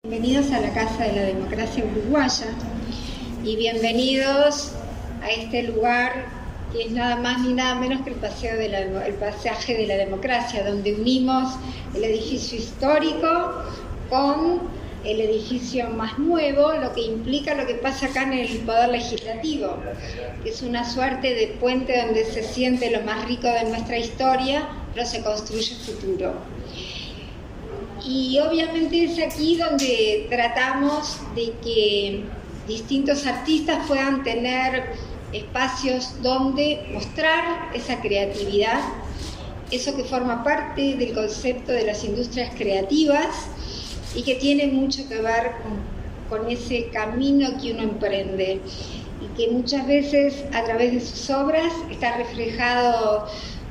Bienvenidos a la Casa de la Democracia Uruguaya y bienvenidos a este lugar que es nada más ni nada menos que el pasaje de la democracia, donde unimos el edificio histórico con el edificio más nuevo, lo que implica lo que pasa acá en el Poder Legislativo, que es una suerte de puente donde se siente lo más rico de nuestra historia, pero se construye futuro. Y obviamente es aquí donde tratamos de que distintos artistas puedan tener espacios donde mostrar esa creatividad, eso que forma parte del concepto de las industrias creativas y que tiene mucho que ver con ese camino que uno emprende y que muchas veces a través de sus obras está reflejado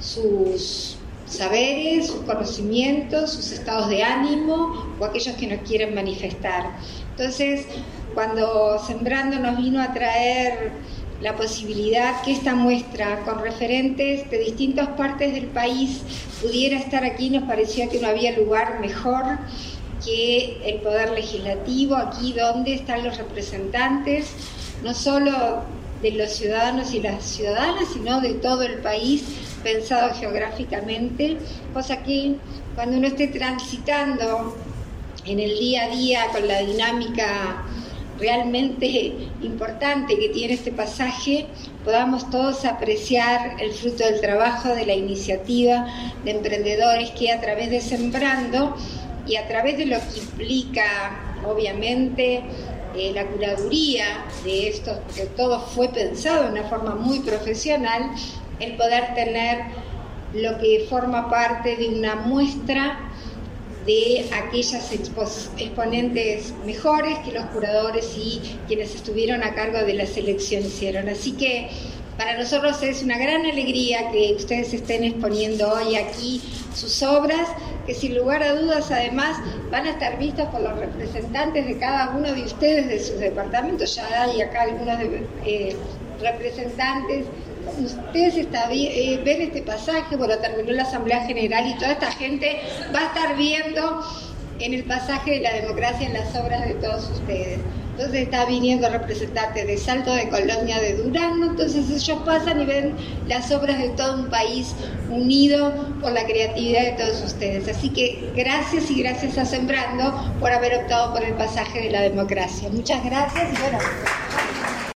sus saberes, sus conocimientos, sus estados de ánimo o aquellos que nos quieren manifestar. Entonces, cuando Sembrando nos vino a traer la posibilidad que esta muestra con referentes de distintas partes del país pudiera estar aquí, nos parecía que no había lugar mejor que el Poder Legislativo, aquí donde están los representantes, no solo de los ciudadanos y las ciudadanas, sino de todo el país, pensado geográficamente, cosa que cuando uno esté transitando en el día a día con la dinámica realmente importante que tiene este pasaje, podamos todos apreciar el fruto del trabajo, de la iniciativa de emprendedores que a través de Sembrando y a través de lo que implica, obviamente, la curaduría de esto, porque todo fue pensado de una forma muy profesional, el poder tener lo que forma parte de una muestra de aquellas exponentes mejores que los curadores y quienes estuvieron a cargo de la selección hicieron. Así que para nosotros es una gran alegría que ustedes estén exponiendo hoy aquí sus obras, que sin lugar a dudas además van a estar vistas por los representantes de cada uno de ustedes de sus departamentos. Ya hay acá algunos representantes. Ustedes ven este pasaje, bueno, terminó la Asamblea General y toda esta gente va a estar viendo en el pasaje de la democracia en las obras de todos ustedes. Entonces está viniendo representantes de Salto, de Colonia, de Durango, entonces ellos pasan y ven las obras de todo un país unido por la creatividad de todos ustedes. Así que gracias y gracias a Sembrando por haber optado por el pasaje de la democracia. Muchas gracias y bueno.